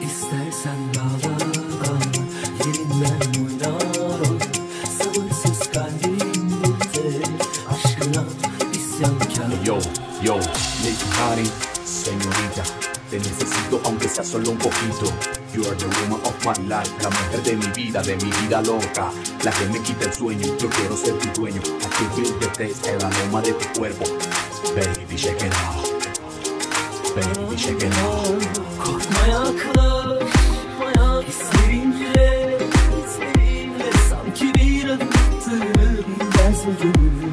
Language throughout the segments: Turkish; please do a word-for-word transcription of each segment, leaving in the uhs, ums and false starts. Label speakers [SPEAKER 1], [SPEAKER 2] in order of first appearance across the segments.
[SPEAKER 1] İstersen dağlar dağlar yerinden oynar oynar. Sabırsız kalbim bir tek aşkına isyankar.
[SPEAKER 2] Yo, yo, Lady Honey, señorita, te necesito aunque sea solo un poquito. You are the woman of my life, la mujer de mi vida, de mi vida loca, la que me quita el sueño. Yo quiero ser tu dueño. I can feel the taste, el aroma de tu cuerpo. Baby, shake it off. Baby, shake it off.
[SPEAKER 1] Korkma yaklaşmaya hislerinle, hislerinle sanki bir adım attım. Derse gönül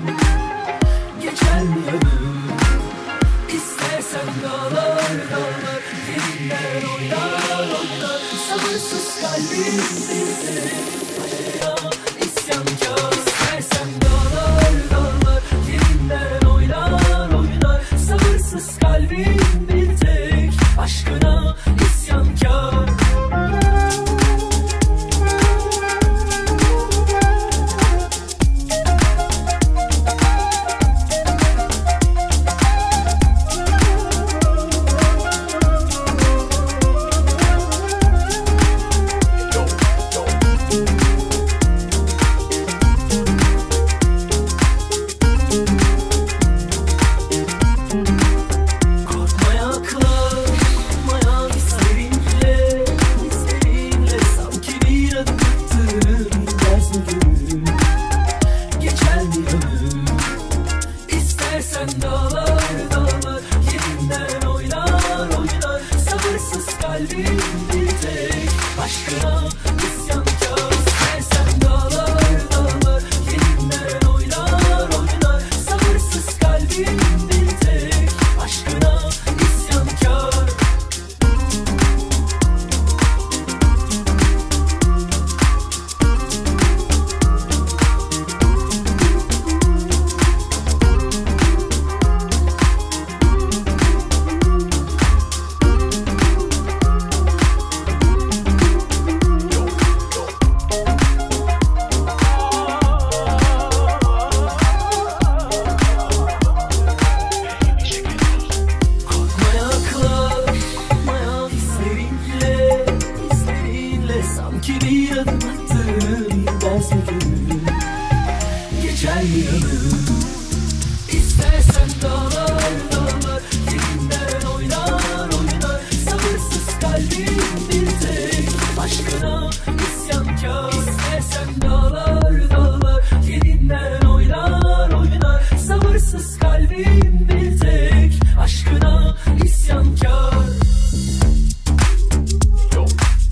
[SPEAKER 1] geçer mi yanım? İstersen dağlar dağlar yerinden oynar oynar. Sabırsız kalbim bir de aşkına isyankar. İstersen dağlar dağlar yerinden oynar oynar. Sabırsız kalbim bir tek aşkına isyankar.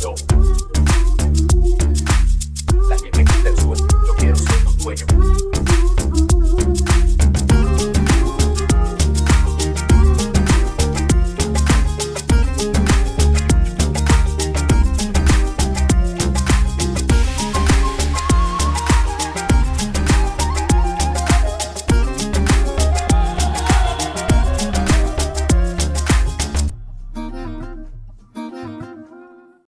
[SPEAKER 2] Yo quiero ser tu dueño.